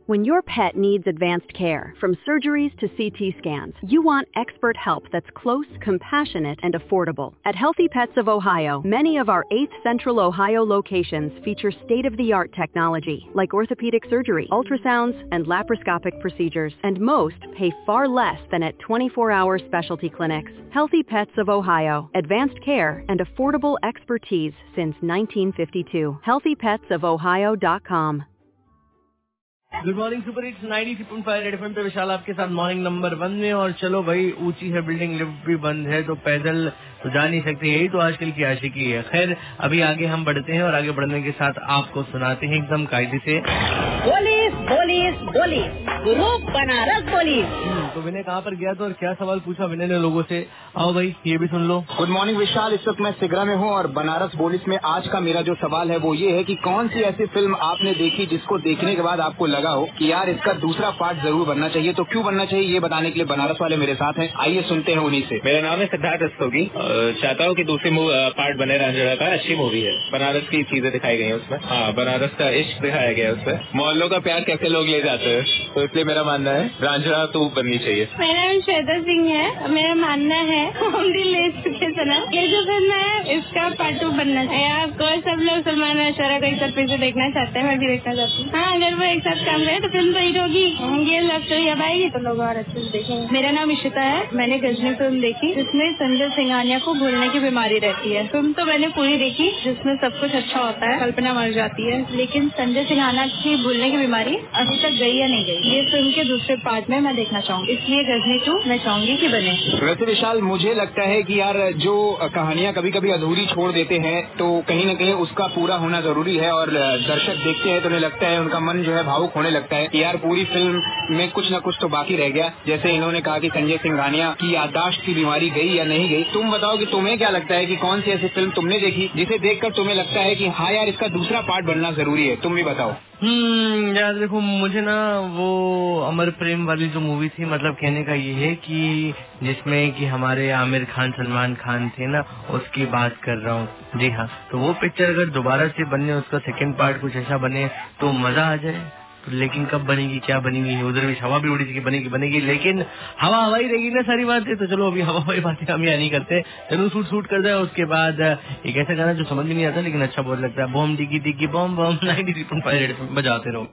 When your pet needs advanced care, from surgeries to CT scans, you want expert help that's close, compassionate, and affordable. At Healthy Pets of Ohio, many of our 8 Central Ohio locations feature state-of-the-art technology, like orthopedic surgery, ultrasounds, and laparoscopic procedures, and most pay far less than at 24-hour specialty clinics. Healthy Pets of Ohio, advanced care and affordable expertise since 1952. HealthyPetsOfOhio.com. Good morning super hits 93.5 Red FM पे विशाल आपके साथ morning number 1 में। और चलो भाई, ऊंची है building, lift भी बंद है, तो पैदल तो जा नहीं सकते, यही तो आजकल की आशिकी है। खैर, अभी आगे हम बढ़ते हैं और आगे बढ़ने के साथ आपको सुनाते हैं एकदम कायदे से police police police group Banaras police. तो विनय कहाँ पर गया था और क्या सवाल पूछा विनय ने लोगों से, आओ भाई ये भी सुन लो। गुड मॉर्निंग विशाल, इस वक्त मैं सिगरा में हूँ और बनारस पुलिस में आज का मेरा जो सवाल है वो ये है कि कौन सी ऐसी फिल्म आपने देखी जिसको देखने के बाद आपको लगा हो कि यार इसका दूसरा पार्ट जरूर बनना चाहिए, तो क्यों बनना चाहिए ये बताने के लिए बनारस वाले मेरे साथ हैं। आइए सुनते हैं उन्हीं से। मेरा नाम है सिद्धार्थ रस्तोगी, चाहता हूँ कि दूसरी पार्ट बने रांझणा का। अच्छी मूवी है, बनारस की चीजें दिखाई गई है उसमें। हाँ, बनारस का इश्क दिखाया गया है उसमें, मोहल्लों का प्यार कैसे लोग ले जाते हैं, तो इसलिए मेरा मानना है रांझणा 2 बननी चाहिए। मेरा नाम श्वेता सिंह है, मेरा मानना है हम दिल ले चुके सनम, ये जो फिल्म है इसका पार्ट 2 बनना चाहिए। आपको सब लोग सलमान और ऐश्वर्या को एक साथ फिर से देखना चाहते हैं, मैं भी देखना चाहती हूँ। हाँ, अगर वो एक साथ काम करे तो फिल्म तो हिट होगी। ये लव स्टोरी अब आएगी तो लोग और अच्छे से देखेंगे। मेरा नाम इशिता है, मैंने गजनी फिल्म देखी जिसमें संजय सिंघानिया को भूलने की बीमारी रहती है। फिल्म तो मैंने पूरी देखी जिसमें सब कुछ अच्छा होता है, कल्पना मर जाती है, लेकिन संजय सिंघानिया की भूलने की बीमारी अभी तक गई या नहीं गई, ये फिल्म के दूसरे पार्ट में मैं देखना चाहूँगी, इसलिए गजनी 2 मैं चाहूंगी कि बने। वैसे विशाल, मुझे लगता है कि यार जो कहानियाँ कभी कभी अधूरी छोड़ देते हैं तो कहीं न कहीं उसका पूरा होना जरूरी है, और दर्शक देखते हैं तो उन्हें लगता है, उनका मन जो है भावुक होने लगता है कि यार पूरी फिल्म में कुछ न कुछ तो बाकी रह गया। जैसे इन्होंने कहा कि संजय सिंघानिया की याददाश्त की बीमारी गई या नहीं गई। तुम बताओ कि तुम्हें क्या लगता है कि कौन सी ऐसी फिल्म तुमने देखी जिसे देखकर तुम्हें लगता है कि हाँ यार इसका दूसरा पार्ट बनना जरूरी है, तुम भी बताओ। यार देखो, मुझे ना वो अमर प्रेम वाली जो मूवी थी, मतलब कहने का ये है कि जिसमें कि हमारे आमिर खान सलमान खान थे ना, उसकी बात कर रहा हूँ। जी हाँ, तो वो पिक्चर अगर दोबारा से बनने, उसका सेकंड पार्ट कुछ ऐसा बने तो मजा आ जाए। लेकिन कब बनेगी, क्या बनेगी, उधर भी हवा भी उड़ी थी कि बनेगी, लेकिन हवा ही रहेगी ना सारी बातें। तो चलो अभी हवा बातें हम यहाँ नहीं करते, चलो सूट कर जाए। उसके बाद एक ऐसा गाना जो समझ में नहीं आता लेकिन अच्छा बहुत लगता है, बॉम डिगी डिगी बॉम बॉम 93.5 बजाते रहो।